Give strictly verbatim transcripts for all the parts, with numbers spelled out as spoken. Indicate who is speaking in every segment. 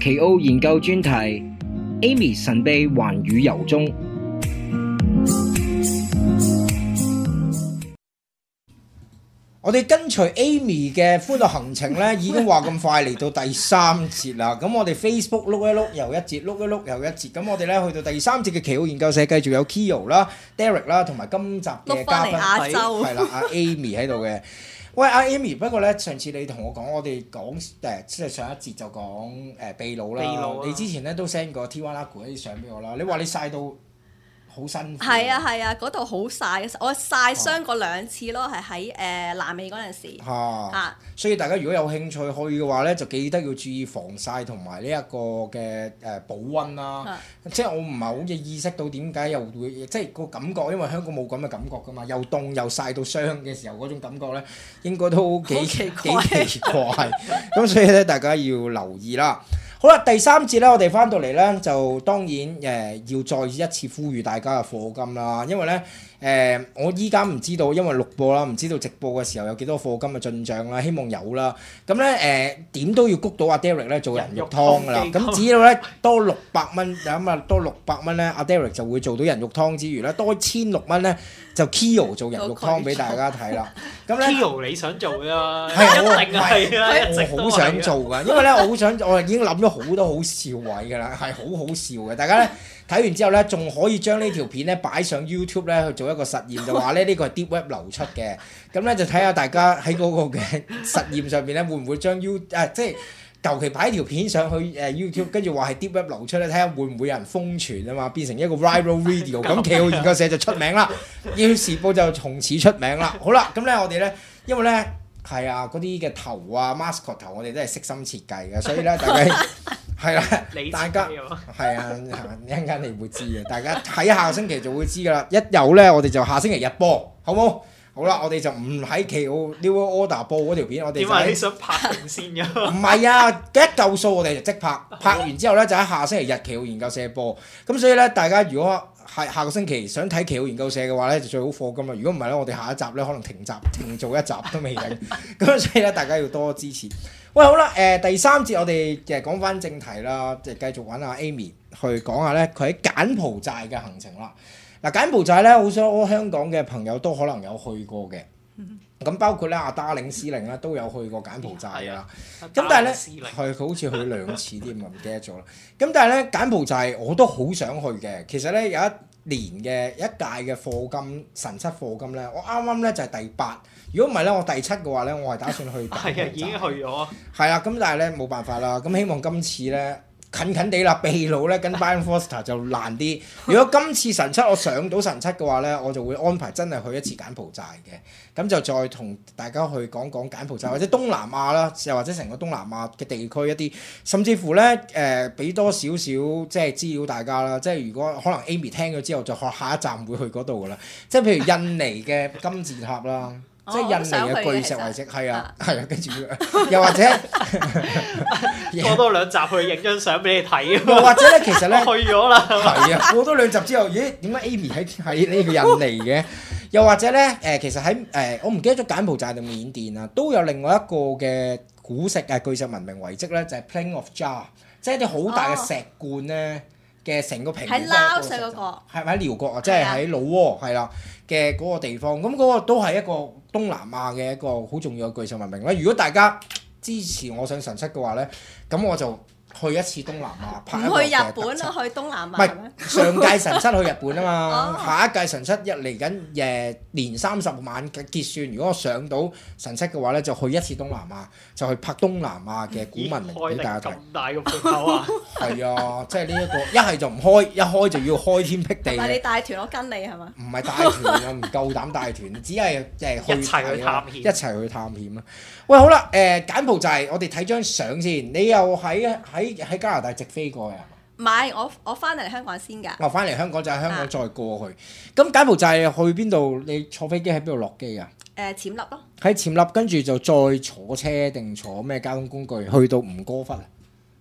Speaker 1: 奇奧研究專題 Amy 神秘環宇遊蹤。
Speaker 2: 我哋跟隨 Amy 嘅歡樂行程咧，已經話咁快嚟到第三節啦。咁我哋 Facebook 碌一碌又一節，碌一碌又一節。咁我哋咧去到第三節嘅奇奧研究社，繼續有 Kyo 啦、Derek 啦，同埋今集嘅嘉賓
Speaker 3: 亞洲
Speaker 2: 係啦，阿 Amy 喺度嘅。喂，阿 Amy，不過咧上次你同我講，我哋講誒即係上一節就講誒秘魯啦。
Speaker 4: 秘魯啊
Speaker 2: 你之前咧都 send 過 Tiwanaku 啲相俾我啦。你話你曬到好辛苦。
Speaker 3: 係啊係啊，嗰度好曬，我曬傷過兩次咯，係喺誒南美嗰陣時。
Speaker 2: 嚇、
Speaker 3: 啊
Speaker 2: 所以大家如果有興趣去嘅話咧，就記得要注意防曬同埋呢一個嘅誒、呃、保溫啦。
Speaker 3: 啊
Speaker 2: 即係我唔係好嘅意識到點解又會即係個感覺，因為香港冇咁嘅感覺㗎嘛，又凍又曬到傷嘅時候嗰種感覺咧，應該都幾
Speaker 3: 好奇怪
Speaker 2: 幾奇怪。咁所以咧，大家要留意啦。好啦，第三節咧，我哋翻到嚟咧，就當然誒、呃、要再一次呼籲大家嘅課金啦，因為咧誒、呃、我依家唔知道，因為錄播啦，唔知道直播嘅時候有幾多課金嘅進帳啦，希望有啦。咁咧誒點都要谷到阿 Derek 咧做人肉湯㗎啦。咁只要咧多六百蚊，咁啊多六百蚊咧，阿 Derek 就會做到人肉湯之餘咧，多千六蚊咧就 Kyo 做人肉湯俾大家睇啦。咁咧
Speaker 4: Kyo 你想做啫嘛，
Speaker 2: 係我
Speaker 4: 一定係啦，一直
Speaker 2: 我好
Speaker 4: 都係
Speaker 2: 想做㗎，因為咧我好想，我已經諗咗好多好笑位㗎啦，係好好笑嘅。大家咧睇完之後咧，仲可以將呢條片咧擺上 YouTube 咧去做一個實驗，就話咧呢個係 Deep Web 流出嘅。咁咧就睇下大家喺嗰個嘅實驗上邊咧，會唔會將 U 啊即係求其擺條片上去誒 YouTube，跟住話係 Deep Web 流出咧，睇下會唔會有人瘋傳啊嘛，變成一個 viral video。咁奇奧研究社就出名啦，要時報就從此出名啦。好啦，咁咧我哋咧，因為咧。係啊，嗰啲嘅頭啊 mascot 頭，我哋都係悉心設計嘅，所以咧大家係啦，大家係啊，一陣間你會知嘅，大家睇下個星期就會知㗎啦。一有咧，我哋就下星期日播，好冇？好啦，我哋就唔喺奇奧 New Order 播嗰條片，我哋
Speaker 4: 點解你想拍定先㗎？
Speaker 2: 唔係啊，一嚿數我哋就即拍，拍完之後咧就喺下星期日奇奧研究社播。咁所以咧，大家如果係下個星期想睇奇奧研究社嘅話咧，就最好課金啦。如果唔係咧，我哋下一集咧可能停集停做一集都未定。咁所以咧，大家要多支持。喂，好啦，誒、呃、第三節我哋誒講翻正題啦，即係繼續揾阿 Amy 去講下咧佢喺柬埔寨嘅行程啦。嗱，柬埔寨咧好多香港嘅朋友都可能有去過嘅。咁包括咧阿達領司令咧都有去過柬埔寨㗎啦，咁但係咧係佢好似去咗兩次添啊，唔記得咗啦。咁但係咧柬埔寨我都好想去嘅。其實咧有一年嘅一屆嘅課金神七課金咧，我啱啱咧就係第八。如果唔係咧，我第七嘅話咧，我係打算去柬埔寨。
Speaker 4: 係啊，已經去咗。
Speaker 2: 係啊，咁但係咧冇辦法啦。咁希望今次咧。近近地啦，秘魯咧跟 Brian Foster 就難啲。如果今次神七我上到神七嘅話咧，我就會安排真係去一次柬埔寨嘅。咁就再同大家去講講柬埔寨或者東南亞啦，又或者成個東南亞嘅地區一啲，甚至乎咧誒俾多少少即係資料大家啦。即係如果可能 Amy 聽咗之後，就學下一站會去嗰度噶啦。即係譬如印尼嘅金字塔啦。即係印尼嘅巨石遺跡，係啊，係啊，跟住又或者
Speaker 4: 過多兩集去影張相俾你睇。
Speaker 2: 又或者咧，其實咧
Speaker 4: 去咗啦。
Speaker 2: 係啊，過多兩集之後，咦？點解 Amy 喺喺呢個印尼嘅？又或者咧誒，其實喺誒、呃，我唔記得咗柬埔寨定緬甸啊，都有另外一個嘅古石啊巨石文明遺跡咧，就係、是、Plain of Jar，即係啲好大嘅石罐咧嘅成個平原。
Speaker 3: 喺撈石嗰個
Speaker 2: 係咪喺寮國啊？即係喺老撾係啦嘅嗰個地方，咁嗰個都係一個東南亞嘅一個好重要嘅巨石文明啦。如果大家支持我上神七嘅話咧，咁我就去一次東南亞，拍一個嘅特輯。
Speaker 3: 唔去日本啊，去東南亞。
Speaker 2: 唔係上屆神七去日本啊嘛，下一屆神七一嚟緊誒年三十晚嘅結算。如果我上到神七嘅話咧，就去一次東南亞，就去拍東南亞嘅古文明俾大家睇。
Speaker 4: 咁大個鋪頭啊！
Speaker 2: 係啊，即係呢一個一係就唔開，一開就要開天闢地。
Speaker 3: 但係你帶團，我跟你係嘛？
Speaker 2: 唔係帶團啊，唔夠膽帶團，只係誒去
Speaker 4: 一齊去探險，
Speaker 2: 一齊去探險啦。喂，好啦，誒、呃、柬埔寨，我哋睇張相先。你又喺喺喺加拿大直飛過呀？
Speaker 3: 唔係，我我翻嚟香港先㗎。
Speaker 2: 我翻嚟香港就喺香港再過去。咁、啊、柬埔寨去邊度？你坐飛機喺邊度落機啊？
Speaker 3: 誒、呃，暹粒咯。
Speaker 2: 喺暹粒，跟住就再坐車定坐咩交通工具去到吳哥窟啊？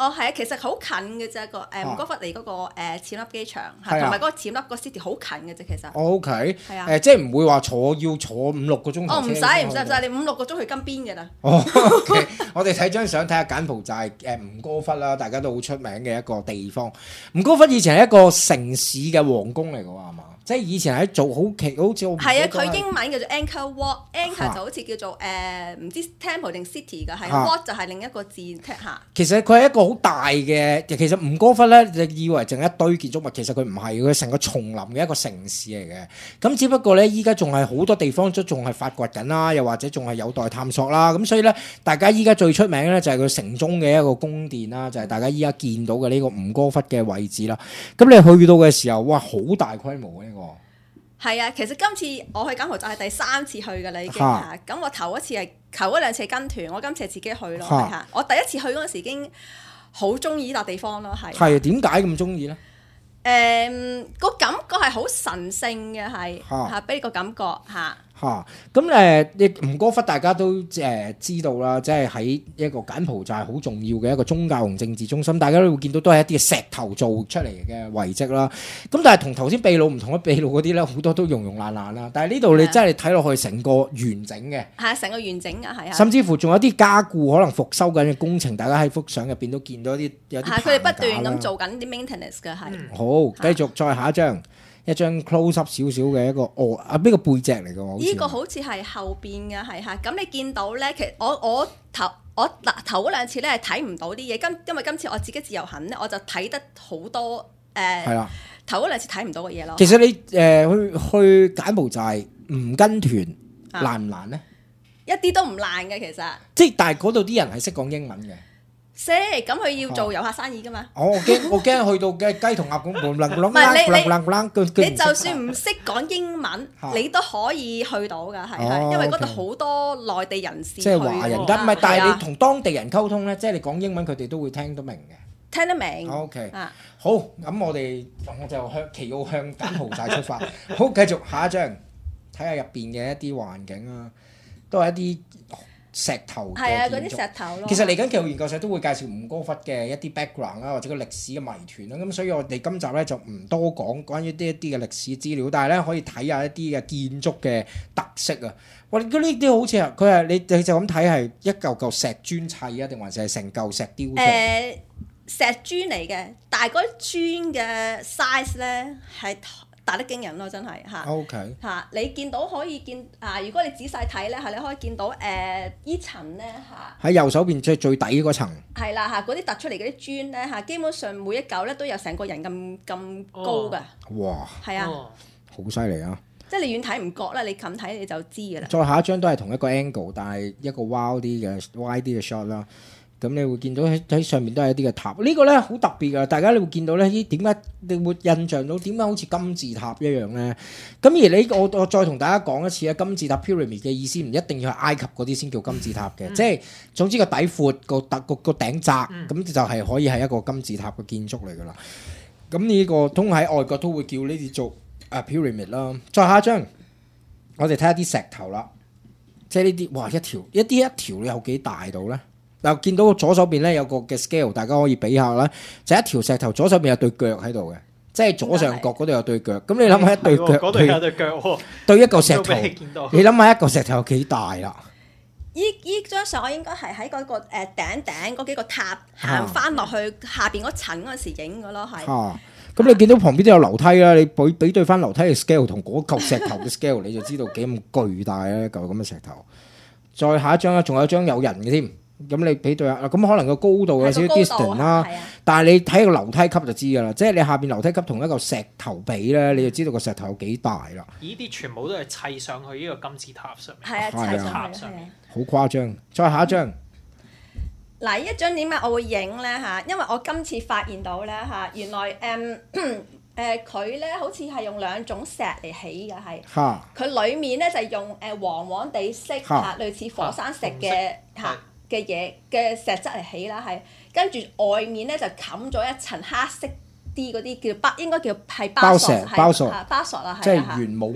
Speaker 3: 哦，係啊，其實好近嘅啫，個誒吳哥窟離嗰個誒暹粒機場，同埋嗰個暹粒個 city 好近嘅啫，其實。
Speaker 2: O K。
Speaker 3: 係啊。
Speaker 2: 誒，即係唔會話坐要坐五六個鐘頭車。
Speaker 3: 哦，唔使唔使唔使，你五六個鐘去金邊嘅啦。
Speaker 2: 哦，OK。我哋睇張相睇下柬埔寨誒吳哥窟啦，大家都好出名嘅一個地方。吳哥窟以前係一個城市嘅皇宮嚟嘅喎，係嘛？即係以前喺做好奇，好似我
Speaker 3: 係啊，佢英文叫做 Angkor Wat，Angkor 就好似叫做誒唔知 temple 定 city 嘅，係 Wat 就係另一個字踢下。
Speaker 2: 其實佢係一個好大嘅，其實吳哥窟咧，你以為淨係一堆建築物，其實佢唔係，佢成個叢林嘅一個城市嚟嘅。咁只不過咧，依家仲係好多地方都仲係發掘緊啦，又或者仲係有待探索啦。咁所以咧，大家依家最出名咧就係佢城中嘅一個宮殿啦，就係、是、大家依家見到嘅呢個吳哥窟嘅位置啦。咁你去到嘅時候，哇，好大規模嘅呢個。
Speaker 3: 係啊，其實今次我去柬埔寨係第三次去㗎啦，已經嚇。咁我頭一次係頭嗰兩次係跟團，我今次係自己去咯，係嚇。我第一次去嗰陣時已經好中意呢笪地方咯，係。
Speaker 2: 係點解咁中意咧？
Speaker 3: 誒，個感覺係好神聖嘅，係嚇，俾你個感覺嚇。嚇，
Speaker 2: 咁誒，亦吳哥窟大家都誒知道啦，即係喺一個柬埔寨好重要嘅一個宗教同政治中心，大家都會見到都係一啲石頭做出嚟嘅遺跡啦。咁但係同頭先秘魯唔同，秘魯嗰啲咧好多都溶溶爛爛啦，但係呢度你真係睇落去成個完整嘅，
Speaker 3: 係啊，成個完整嘅係啊，
Speaker 2: 甚至乎仲有啲加固可能復修緊嘅工程，大家喺幅相入邊都見到啲有啲棚架啦。
Speaker 3: 係佢哋不斷咁做緊啲 maintenance 嘅係。
Speaker 2: 好，繼續再下一張。一張 close up 少少嘅一個哦啊，呢個背脊嚟嘅，
Speaker 3: 呢個好似係後邊嘅係嚇，咁你見到咧，其實我我頭我嗱頭嗰兩次咧係睇唔到啲嘢，今因為今次我自己自由行咧，我就睇得好多誒，係啦，頭嗰兩次睇唔到嘅嘢咯。
Speaker 2: 其實你誒去去柬埔寨唔跟團難唔難咧？
Speaker 3: 一啲都唔難嘅，其實。即係
Speaker 2: 但係嗰度啲人係識講英文嘅。
Speaker 3: 識，咁佢要做遊客生意噶嘛？
Speaker 2: 哦，我驚我驚去到嘅雞同鴨咁，唔
Speaker 3: 係你你你就算唔識講英文，你都可以去到㗎，係係，因為嗰度好多內地人士。
Speaker 2: 即係華人得，唔係，但係你同當地人溝通咧，即係你講英文，佢哋都會聽得明嘅。
Speaker 3: 聽得明。
Speaker 2: O K，好，咁我哋我就向奇奧向柬埔寨出發。好，繼續下一張，睇下入邊嘅一啲環境啊，都係一啲。石頭嘅
Speaker 3: 係啊，嗰啲石頭咯。
Speaker 2: 其實嚟緊奇奧研究社都會介紹吳哥窟嘅一啲 background 啦，或者個歷史嘅謎團啦。咁所以我哋今集咧就唔多講關於呢一啲嘅歷史資料，但係咧可以睇下一啲嘅建築嘅特色啊。哇！呢啲好似係佢係你你就咁睇係一嚿嚿石磚砌啊，定還是係成嚿石雕出嚟？
Speaker 3: 誒，石磚嚟嘅，但係嗰啲磚嘅 size 咧係大得驚人咯，真係嚇。
Speaker 2: O K
Speaker 3: 嚇，你見到可以見啊！如果你仔細睇咧，係你可以見到誒依層咧嚇。喺
Speaker 2: 右手邊最最底嗰層。
Speaker 3: 係啦嚇，嗰啲突出嚟嗰啲磚咧嚇，基本上每一嚿咧都有成個人咁咁高㗎。
Speaker 2: 哇！
Speaker 3: 係啊，
Speaker 2: 好犀利啊！
Speaker 3: 即係你遠睇唔覺啦，你近睇你就知㗎啦。
Speaker 2: 再下一張都係同一個 angle，但係一個 wild 啲嘅 wide 啲嘅 shot 啦。咁你會見到喺喺上面都係一啲嘅塔，呢、這個咧好特別㗎。大家你會見到咧，咦點解你會印象到點解好似金字塔一樣咧？咁而你我我再同大家講一次咧，金字塔 pyramid 嘅意思唔一定要係埃及嗰啲先叫金字塔嘅，嗯、即係總之個底闊個特個個頂窄，咁、嗯、就係可以係一個金字塔嘅建築嚟㗎啦。咁呢個通喺外國都會叫呢啲做啊 pyramid 啦。再下一張，我哋睇下啲石頭啦，即係呢啲哇一條一啲一條有幾大到咧？嗱，見到左手邊咧有個嘅 scale，大家可以比下啦。就一條石頭，左手邊有對腳喺度嘅，即係左上角嗰度有對腳。咁你諗下一對腳，
Speaker 4: 嗰度有對腳喎，
Speaker 2: 對一個石頭，你諗下一個石頭有幾大啦？
Speaker 3: 依依張相我應該係喺嗰個誒頂頂嗰幾個塔行翻落去下邊嗰層嗰陣時影嘅咯，係。
Speaker 2: 嚇！咁你見到旁邊都有樓梯啦，你比比對翻樓梯嘅 scale 同嗰嚿石頭嘅 scale，你就知道幾咁巨大咧，一嚿咁嘅石頭。再下一張啦，仲有一張有人嘅添。咁你比對下，咁可能個高度有少少 distance 啦，但係你睇個樓梯級就知㗎啦，即係你下邊樓梯級同一個石頭比咧，你就知道個石頭有幾大啦。
Speaker 4: 呢啲全部都係砌上去呢個金字塔上面，
Speaker 3: 係啊，砌上去上面，
Speaker 2: 好誇張。再下一張，
Speaker 3: 嗱，呢一張點解我會影咧嚇？因為我今次發現到咧嚇，原來誒誒佢咧好似係用兩種石嚟起嘅，係嚇，佢裡面咧就係用誒黃黃地色嚇，類似火山石嘅嚇嘅嘢嘅石質嚟起啦，係跟住外面咧就冚咗一層黑色啲嗰啲叫巴，應該叫係巴索，
Speaker 2: 包石，
Speaker 3: 係巴索啦，
Speaker 2: 即係玄武岩。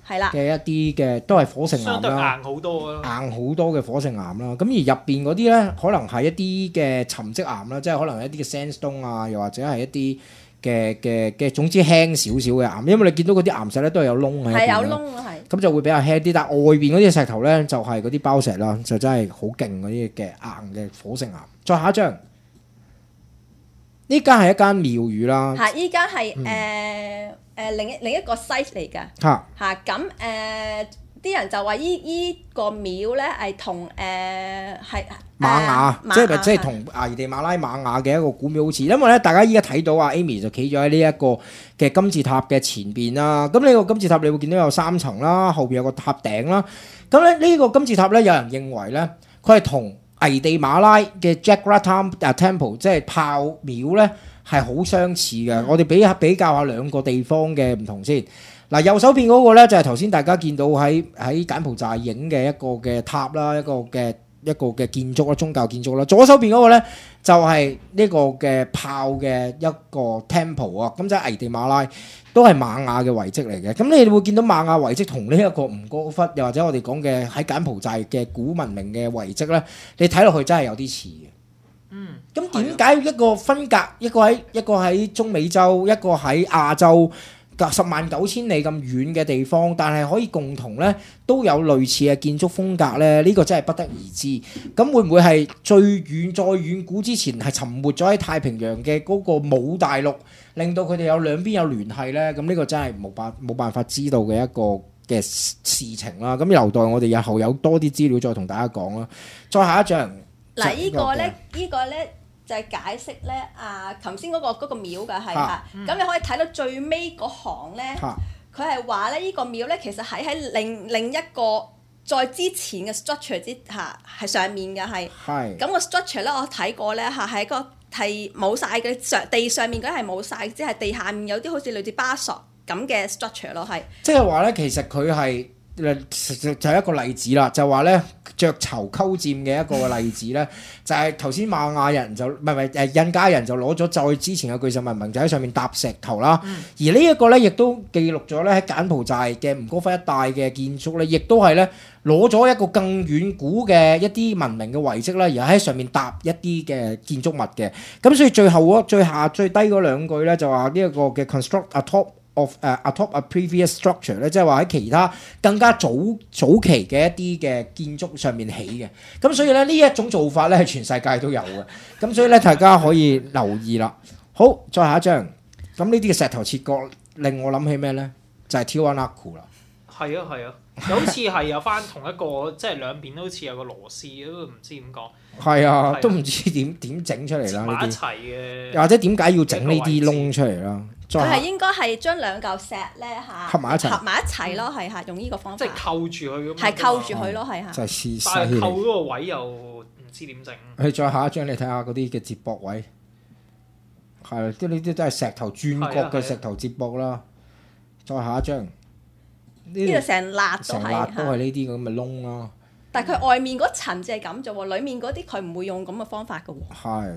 Speaker 3: 係啦
Speaker 2: 嘅一啲嘅都係火成岩啦，
Speaker 4: 相對硬好多咯，
Speaker 2: 硬好多嘅火成岩啦。咁而入邊嗰啲咧，可能係一啲嘅沉積岩啦，即係可能係一啲嘅 sandstone 啊，又或者係一啲嘅嘅嘅，總之輕少少嘅岩。因為你見到嗰啲岩石咧都係有窿喺入邊，
Speaker 3: 係有窿啊，係。
Speaker 2: 咁就會比較輕啲，但係外邊嗰啲石頭咧就係嗰啲包石啦，就真係好勁嗰啲嘅硬嘅火成岩。再下一張，呢間係一間廟宇啦。
Speaker 3: 係，依家係誒誒另一另一個 site 嚟㗎。
Speaker 2: 嚇
Speaker 3: 嚇咁誒，啲人就話依依個廟咧係同誒係
Speaker 2: 瑪雅，即係即係同危地馬拉瑪雅嘅一個古廟好似，因為咧大家依家睇到啊 Amy 就企咗喺呢一個嘅金字塔嘅前邊啦。咁呢個金字塔你會見到有三層啦，後邊有個塔頂啦。咁咧呢個金字塔咧，有人認為咧佢係同危地馬拉嘅 Jagrata Temple 即係炮廟咧係好相似嘅。嗯、我哋比下比較下兩個地方嘅唔同先。嗱，右手邊嗰個咧就係頭先大家見到喺喺柬埔寨影嘅一個嘅塔啦，一個嘅一個嘅建築啦，宗教建築啦。左手邊嗰個咧就係呢個嘅炮嘅一個 temple 啊，咁即係危地馬拉都係瑪雅嘅遺跡嚟嘅。咁你哋會見到瑪雅遺跡同呢一個吳哥窟，又或者我哋講嘅喺柬埔寨嘅古文明嘅遺跡咧，你睇落去真係有啲似嘅。
Speaker 4: 嗯，
Speaker 2: 咁點解一個分隔，一個喺一個喺中美洲，一個喺亞洲，隔十萬九千里咁遠嘅地方，但係可以共同咧都有類似嘅建築風格咧？呢、這個真係不得而知。咁會唔會係最遠再遠古之前係沉沒咗喺太平洋嘅嗰個母大陸，令到佢哋有兩邊有聯繫咧？咁呢個真係冇辦冇辦法知道嘅一個嘅事情啦。咁留待我哋日後有多啲資料再同大家講啦。再下一張
Speaker 3: 嗱，依個咧，依個咧。就係解釋咧，啊，頭先嗰個嗰個廟㗎係嚇，咁你可以睇到最尾嗰行咧，佢係話咧，呢個廟咧其實喺喺另另一個再之前嘅 structure 之下係上面嘅係，咁個 structure 咧我睇過咧嚇係一個係冇晒嘅上地上面嗰啲係冇晒，只係地下面有啲好似類似巴索咁嘅 structure 咯係。即係話咧，其實佢係。就係一個例子啦，就話咧雀巢鳩佔嘅一個例子咧，就係頭先瑪雅人就唔係唔係誒印加人就攞咗再之前嘅巨石文明，就喺上面搭石頭啦。嗯、而呢一個咧，亦都記錄咗咧喺柬埔寨嘅吳哥窟一帶嘅建築咧，亦都係咧攞咗一個更遠古嘅一啲文明嘅遺跡咧，而喺上面搭一啲嘅建築物嘅。咁所以最後嗰最下最低嗰兩句咧，就話呢一個嘅 construct atop of 誒 atop a previous structure 咧，即係話喺其他更加早早期嘅一啲嘅建築上面起嘅，咁所以咧呢一種做法咧係全世界都有嘅，咁所以咧大家可以留意啦。好，再下一張，咁呢啲嘅石頭切割令我諗起咩咧？就係 Tiwanaku 啦。
Speaker 4: 係啊係啊，好似係有翻同一個，即係兩邊都好似有個螺絲，都唔知點講。係
Speaker 2: 啊，都唔知點點整出嚟啦呢啲。
Speaker 4: 一齊嘅。
Speaker 2: 又或者點解要整呢啲窿出嚟啦？
Speaker 3: 佢係應該係將兩嚿石咧嚇
Speaker 2: 合埋一齊，
Speaker 3: 合埋一齊咯，係嚇用呢個方法。
Speaker 4: 即係扣住佢咁。係
Speaker 3: 扣住佢咯，係嚇。
Speaker 2: 就係試
Speaker 4: 但係扣嗰個位又唔知點整。
Speaker 2: 去再下一張，你睇下嗰啲嘅接駁位，係即係呢啲都係石頭轉角嘅石頭接駁啦。再下一張，
Speaker 3: 呢度成辣都係，
Speaker 2: 成辣都係呢啲咁嘅窿啦。
Speaker 3: 但係佢外面嗰層就係咁做喎，裡面嗰啲佢唔會用咁嘅方法嘅喎。
Speaker 2: 係。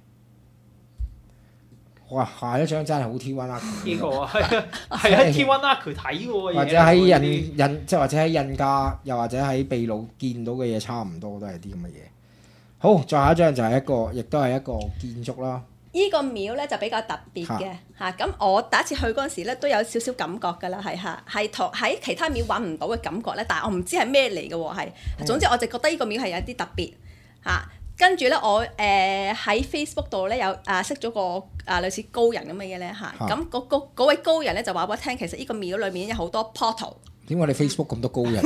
Speaker 2: 哇！下一張真係好 Tiwanaku
Speaker 4: 呢個啊，係啊，係喺 Tiwanaku睇嘅喎，
Speaker 2: 或者喺印印即係或者喺印加，又或者喺秘魯見到嘅嘢差唔多，都係啲咁嘅嘢。好，再下一張就係一個，亦都係一個建築啦。
Speaker 3: 依個廟咧就比較特別嘅嚇，咁我第一次去嗰陣時咧都有少少感覺㗎啦，係嚇，係同喺其他廟揾唔到嘅感覺咧，但係我唔知係咩嚟嘅喎，係。總之我就覺得呢個廟係有啲特別嚇。跟住咧，我誒喺 Facebook 度咧有啊識咗個啊類似高人咁嘅嘢咧嚇，咁嗰嗰位高人咧就話俾我聽，其實呢個廟裏面有好多 portal。點解你 Facebook 咁多高人？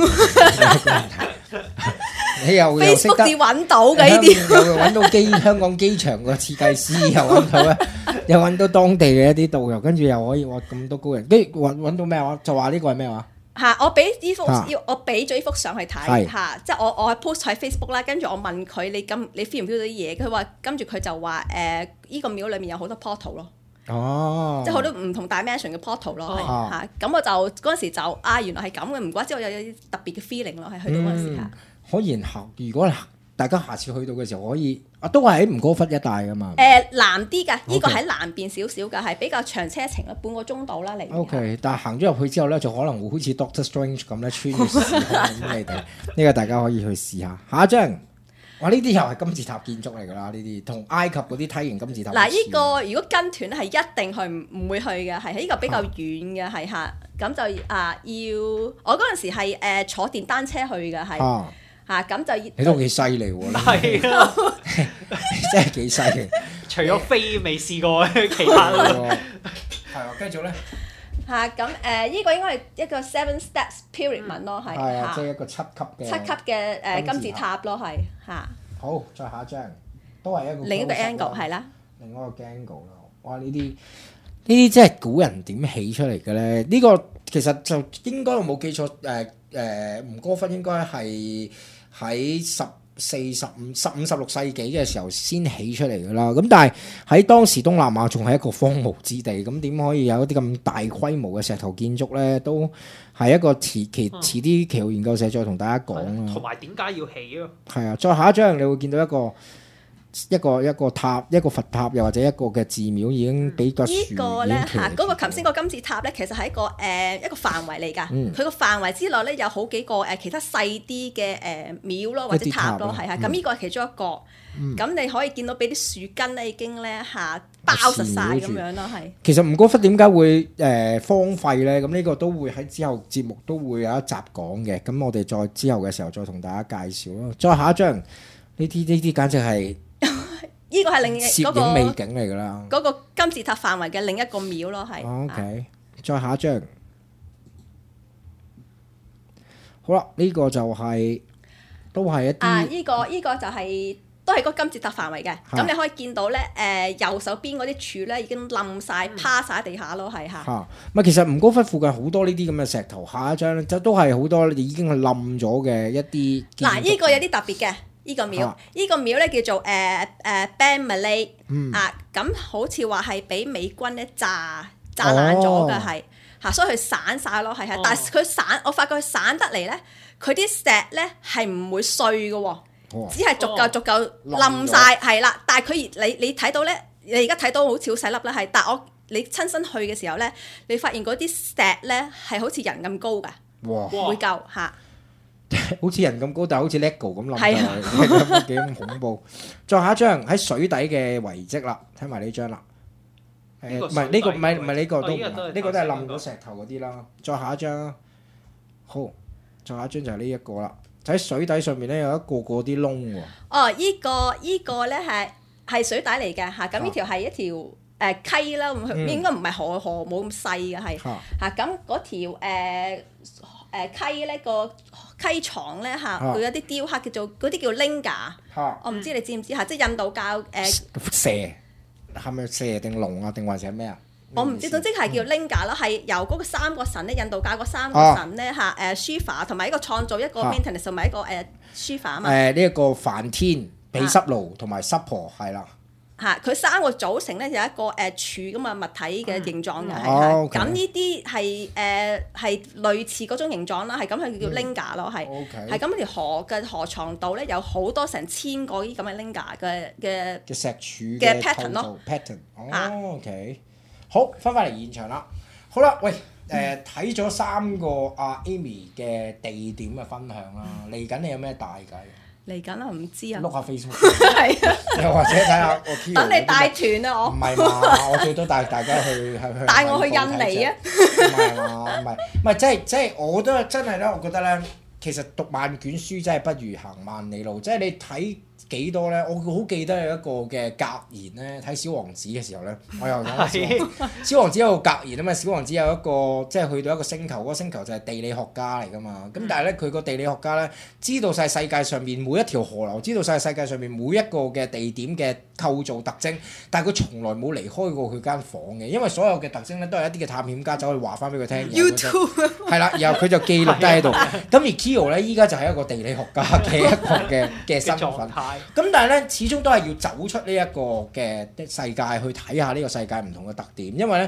Speaker 3: 你又 Facebook 至揾到嘅呢啲，又揾到機香港機場個設計師，又揾到咧，又揾到當地嘅一啲導遊，跟住又可以話咁多高人，跟住揾揾到咩話？就話呢個係咩話？嚇！我俾呢幅要我俾咗呢幅相去睇嚇，即係我我係 post 喺 Facebook 啦，跟住我問佢你咁你 feel 唔 feel 到啲嘢？佢話跟住佢就話誒依個廟裏面有好多 portal 咯，哦，即係好多唔同 dimension 嘅 portal 咯，係嚇。咁我就嗰陣時就啊原來係咁嘅，唔怪之我有有啲特別嘅 feeling 咯，係去到嗰陣時嚇。可言如果
Speaker 2: 大家下次去到嘅時候可以啊，都係喺吳哥窟一帶噶嘛。
Speaker 3: 誒、呃、南啲㗎，呢、這個
Speaker 2: Okay.
Speaker 3: 喺南邊少少㗎，係比較長車程啦，半個鐘到啦嚟。
Speaker 2: O、okay, K， 但係行咗入去之後咧，就可能會好似 Doctor Strange 咁咧，穿越時空咁你哋。呢個大家可以去試下。下一張，哇！呢啲又係金字塔建築嚟㗎啦，呢啲同埃及嗰啲梯形金字塔。
Speaker 3: 嗱，呢個如果跟團咧係一定去唔唔會去嘅，係喺呢個比較遠嘅，係嚇。咁就啊要，我嗰陣時係誒坐電單車去嘅，係。啊嚇咁就
Speaker 2: 你都幾犀利喎！
Speaker 4: 係啊，
Speaker 2: 真係幾犀利。
Speaker 4: 除咗飛未試過其他咯。
Speaker 2: 係啊，繼續咧。
Speaker 3: 嚇咁誒，依個應該係一個 Seven Steps Pyramid 咯，係
Speaker 2: 係啊，即係一個七級嘅。
Speaker 3: 七級嘅誒金字塔咯，係嚇。
Speaker 2: 好，再下一張，都係一個
Speaker 3: 另一個 angle 係啦。
Speaker 2: 另一個 angle 咯，哇！呢啲呢啲真係古人點起出嚟嘅咧？呢個其實就應該我冇記錯誒誒，吳哥窟應該係喺十四、十五、十五、十六世紀嘅時候先起出嚟㗎啦。咁但係喺當時東南亞仲係一個荒蕪之地，咁點可以有一啲咁大規模嘅石頭建築咧？都係一個遲期遲啲奇奧研究社再同大家講啦。
Speaker 4: 同埋點解要起啊？係
Speaker 2: 啊，再下一張你會見到一個。一個一個塔，一個佛塔，又或者一個嘅寺廟已經俾個樹已經
Speaker 3: 呢個咧嚇，嗰個頭先個金字塔咧，其實係一個誒、呃、一個範圍嚟㗎。佢個、嗯、範圍之內咧有好幾個誒其他細啲嘅誒廟咯，或者塔咯，係啊。咁呢個係其中一個。咁、嗯、你可以見到俾啲樹根咧已經咧嚇包實晒咁樣咯，係。
Speaker 2: 其實吳哥窟點解會誒、呃、荒廢咧？咁呢個都會喺之後節目都會有一集講嘅。咁我哋再之後嘅時候再同大家介紹咯。再下一張，呢啲呢啲簡直係〜
Speaker 3: 呢個係另一
Speaker 2: 攝影美景嚟㗎啦，
Speaker 3: 嗰個金字塔範圍嘅另一個廟咯，係。
Speaker 2: O K，再下一張，好啦，呢個就係都係一啲
Speaker 3: 啊，呢個呢個就係都係個金字塔範圍嘅。咁你可以見到咧，誒右手邊嗰啲柱咧已經冧晒、趴晒喺地下咯，係嚇。
Speaker 2: 嚇，唔係其實吳哥窟附近好多呢啲咁嘅石頭，下一張咧就都係好多已經係冧咗嘅一啲。
Speaker 3: 嗱，呢個有啲特別嘅。呢個廟，呢、啊、個廟咧叫做誒誒 Ban Malay 啊，咁好似話係俾美軍咧炸炸爛咗嘅係嚇，所以佢散晒咯，係係，哦、但係佢散，我發覺佢散得嚟咧，佢啲石咧係唔會碎嘅喎，哦、只係逐嚿逐嚿冧晒，係啦。但係佢你你睇到咧，你而家睇到好似好細粒啦，係，但係我你親身去嘅時候咧，你發現嗰啲石咧係好似人咁高㗎，
Speaker 2: 哇
Speaker 3: 會夠嚇。
Speaker 2: 好似人咁高，但係好似 LEGO 咁冧落嚟，幾咁恐怖。再下一張喺水底嘅遺跡啦，睇埋呢張啦。誒，唔係呢個，唔係唔係呢個都，呢個都係冧咗石頭嗰啲啦。再下一張，好，再下一張就係呢一個啦。就喺水底上面咧有一個個啲窿喎。哦，
Speaker 3: 依個依個咧係係水底嚟嘅嚇，咁呢條係一條誒溪啦，咁應該唔係河河冇咁細嘅係嚇，咁嗰條誒誒溪咧個。溪床咧嚇，佢有啲雕刻叫做嗰啲叫 linga，啊、我唔知你知唔知嚇，即係印度教誒、呃、
Speaker 2: 蛇係咪蛇定龍啊？定還是係咩啊？
Speaker 3: 我唔知，總之係叫 linga 咯，係由嗰個三個神咧，印度教嗰三個神咧嚇誒 Shiva 同埋一個創造一個 maintenance 同埋一個誒 Shiva 啊嘛。誒
Speaker 2: 呢一個梵天、毗濕奴同埋濕婆係啦。
Speaker 3: 嚇，佢三個組成咧有一個誒柱咁嘅物體嘅形狀嘅係，咁呢啲係誒係類似嗰種形狀啦，係咁佢叫 linga 咯，係係咁條河嘅河床度咧有好多成千個呢啲咁嘅 linga 嘅嘅
Speaker 2: 嘅石柱
Speaker 3: 嘅 pattern 咯
Speaker 2: pattern 哦 OK 好翻返嚟現場啦，好啦，喂誒睇咗三個阿 Amy 嘅地點嘅分享啦，嚟緊你有咩大計？
Speaker 3: 嚟緊啊，唔知啊。
Speaker 2: 碌下 Facebook， 係啊，又或者睇下我 Kio。
Speaker 3: 等你帶團啊，我。
Speaker 2: 唔係嘛，我最多帶大家去去去。
Speaker 3: 帶我去印尼啊！
Speaker 2: 唔係嘛，唔係唔係，即係即係，我都真係咧，我覺得咧，其實讀萬卷書真係不如行萬里路，即係你睇幾多咧？我好記得有一個嘅格言咧，睇小王子嘅時候咧，我又講小王子有個格言啊嘛，小王子有一個即係去到一個星球，嗰個星球就係地理學家嚟噶嘛。咁但係咧，佢個地理學家咧知道晒世界上面每一條河流，知道晒世界上面每一個嘅地點嘅構造特徵，但係佢從來冇離開過佢間房嘅，因為所有嘅特徵咧都係一啲嘅探險家走去話翻俾佢聽。YouTube 係啦，然後佢就記錄低喺度。咁而 Kio 咧依家就係一個地理學家嘅一個嘅嘅身份。咁但係咧，始終都係要走出呢一個嘅世界去睇下呢個世界唔同嘅特點，因為咧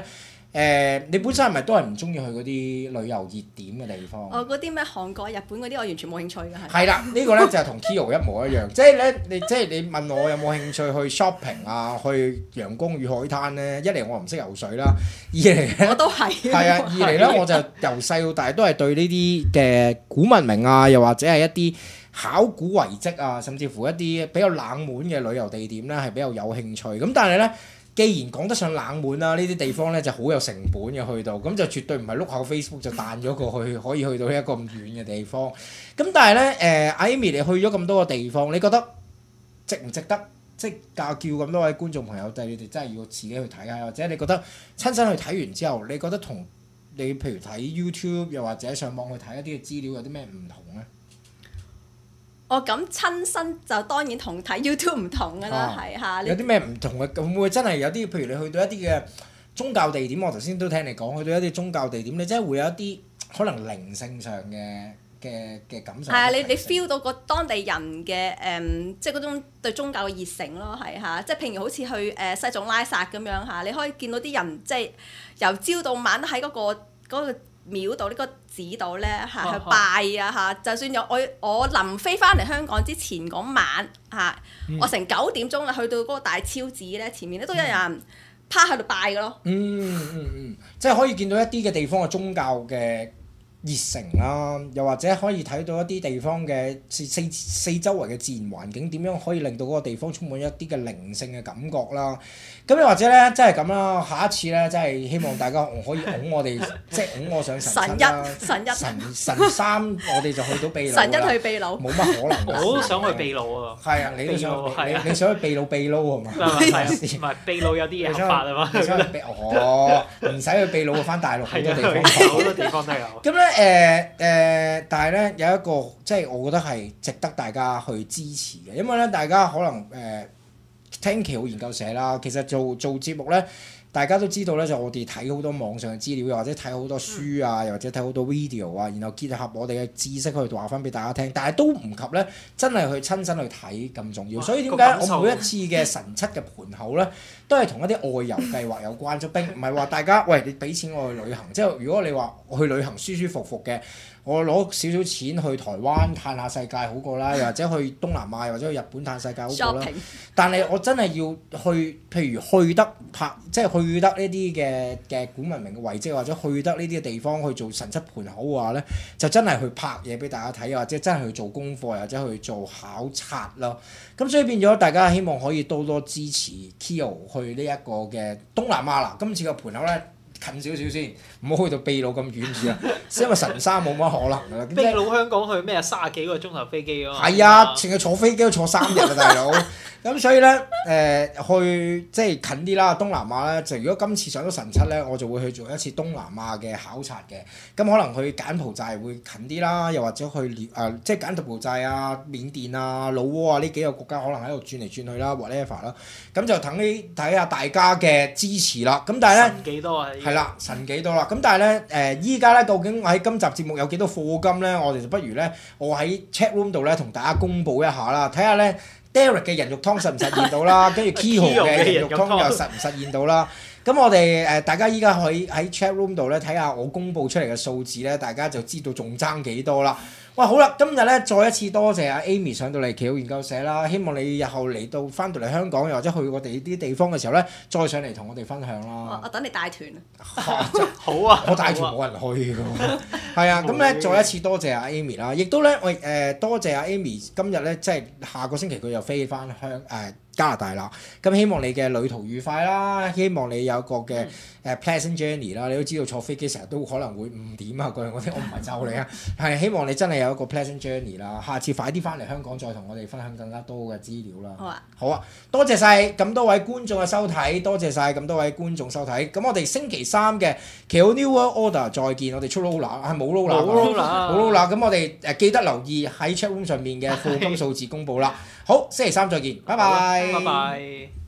Speaker 2: 誒，你本身係咪都係唔中意去嗰啲旅遊熱點嘅地方？
Speaker 3: 哦，嗰啲咩韓國、日本嗰啲，我完全冇興趣嘅係。
Speaker 2: 係啦，呢個咧就係同 Kyo 一模一樣，即係咧你即係你問我有冇興趣去 shopping 啊，去陽光與海灘咧？一嚟我唔識游水啦，二嚟咧
Speaker 3: 我都係。
Speaker 2: 係啊，二嚟咧我就由細到大都係對呢啲嘅古文明啊，又或者係一啲考古遺跡啊，甚至乎一啲比較冷門嘅旅遊地點咧，係比較有興趣。咁但係咧，既然講得上冷門啦，呢啲地方咧就好有成本嘅去到，咁就絕對唔係碌下 Facebook 就彈咗過去，可以去到一個咁遠嘅地方。咁但係咧，誒、呃、Amy 你去咗咁多個地方，你覺得值唔值得？即係教叫咁多位觀眾朋友，就係你哋真係要自己去睇下，或者你覺得親身去睇完之後，你覺得同你譬如睇 YouTube 又或者上網去睇一啲嘅資料有啲咩唔同咧？
Speaker 3: 哦，咁親身就當然同睇 YouTube 唔同㗎啦，係嚇。
Speaker 2: 有啲咩唔同嘅？會唔會真係有啲？譬如你去到一啲嘅宗教地點，我頭先都聽你講，去到一啲宗教地點，你真係會有一啲可能靈性上嘅嘅嘅感受。係
Speaker 3: 啊，你你 feel 到個當地人嘅誒、嗯，即係嗰種對宗教嘅熱誠咯，係嚇。即係譬如好似去誒、呃、西貢拉薩咁樣嚇，你可以見到啲人即係由朝到晚都喺嗰、嗰個嗰、嗰個廟度呢個寺度咧嚇去拜啊嚇，就算有我我臨飛翻嚟香港之前嗰晚嚇，嗯、我成九點鐘啦，去到嗰個大超寺咧，前面咧都有人趴喺度拜嘅咯。
Speaker 2: 嗯嗯嗯，即係可以見到一啲嘅地方嘅宗教嘅熱誠啦，又或者可以睇到一啲地方嘅四四四周圍嘅自然環境點樣可以令到嗰個地方充滿一啲嘅靈性嘅感覺啦。咁又或者咧，真係咁啦，下一次咧，真係希望大家可以擁我哋，即係擁我上神七啦，
Speaker 3: 神一
Speaker 2: 神神三，我哋就去到秘魯啦。
Speaker 3: 神一去秘魯，
Speaker 2: 冇乜可能。
Speaker 4: 我都想去秘魯啊！
Speaker 2: 係啊，你都想你你想去秘魯秘撈係嘛？
Speaker 4: 唔係唔係秘魯有啲嘢合法啊嘛？
Speaker 2: 你想去秘哦，唔使去秘魯，翻大陸好多地方。
Speaker 4: 好多地方都有。
Speaker 2: 咁咧誒誒，但係咧有一個即係我覺得係值得大家去支持嘅，因為咧大家可能誒。呃聽奇好研究社啦，其實做做節目咧，大家都知道咧，就我哋睇好多網上嘅資料，又或者睇好多書啊，又或者睇好多 video 啊，然後結合我哋嘅知識去話翻俾大家聽，但係都唔及咧真係去親身去睇咁重要。所以點解我每一次嘅神七嘅盤口咧，都係同一啲外遊計劃有關，就並唔係話大家喂你俾錢我去旅行，即係如果你話我去旅行舒舒服服嘅。我攞少少錢去台灣嘆下世界好過啦，又或者去東南亞，或者去日本嘆世界好過啦。Shopping. 但係我真係要去，譬如去得拍，即係去得呢啲嘅嘅古文明嘅遺跡，或者去得呢啲嘅地方去做神七盤口嘅話咧，就真係去拍嘢俾大家睇，或者真係去做功課，或者去做考察咯。咁所以變咗大家希望可以多多支持 Kyo 去呢一個嘅東南亞啦。今次嘅盤口咧。近少少先，唔好去到秘魯咁遠住啊！因為神三冇乜可能㗎啦。
Speaker 4: 秘魯香港去咩三十幾個鐘頭飛機啊嘛。
Speaker 2: 係啊，淨係坐飛機都坐三日啊，大佬。咁所以咧，誒、呃、去即係近啲啦，東南亞咧就如果今次上咗神七咧，我就會去做一次東南亞嘅考察嘅。咁可能去柬埔寨會近啲啦，又或者去誒、呃、即係柬埔寨啊、緬甸啊、老撾啊呢幾個國家，可能喺度轉嚟轉去啦，whatever 啦。咁就等你睇下大家嘅支持啦。咁但係咧，
Speaker 4: 神幾多啊？
Speaker 2: 係啦，神幾多啦？咁但係咧，誒依家咧究竟喺今集節目有幾多課金咧？我哋就不如咧，我喺 chat room 度咧同大家公佈一下啦，睇下咧。Derek 嘅人肉湯實唔實現到啦？跟住 Kyo 嘅人肉湯又實唔實現到啦？咁我哋誒大家依家可以喺 chat room 度咧睇下我公佈出嚟嘅數字咧，大家就知道仲爭幾多啦。哇，好啦，今日咧再一次多謝阿 Amy 上到嚟奇好研究社啦，希望你日後嚟到翻到嚟香港，又或者去我哋呢啲地方嘅時候咧，再上嚟同我哋分享啦。
Speaker 3: 我，我等你帶團
Speaker 2: 啊！
Speaker 4: 好啊，
Speaker 2: 我帶團冇人去㗎喎。係啊，咁咧再一次多謝阿 Amy 啦，亦都咧喂誒多謝阿 Amy 今日咧即係下個星期佢又飛翻香誒。呃加拿大啦，咁希望你嘅旅途愉快啦，希望你有個嘅誒 pleasant journey 啦。你都知道坐飛機成日都可能會誤點啊，嗰樣嗰啲我唔係咒你啊，係希望你真係有一個 pleasant journey 啦。下次快啲翻嚟香港，再同我哋分享更加多嘅資料啦。
Speaker 3: 好啊，
Speaker 2: 好啊，多謝晒咁多位觀眾嘅收睇，多謝晒咁多位觀眾收睇。咁我哋星期三嘅奇好 New World Order 再見，我哋出 Lola 係冇 Lola 冇 Lola 冇 Lola。咁我哋誒記得留意喺 chat room 上面嘅課金數字公佈啦。好，星期三再見，拜拜。
Speaker 4: 拜拜。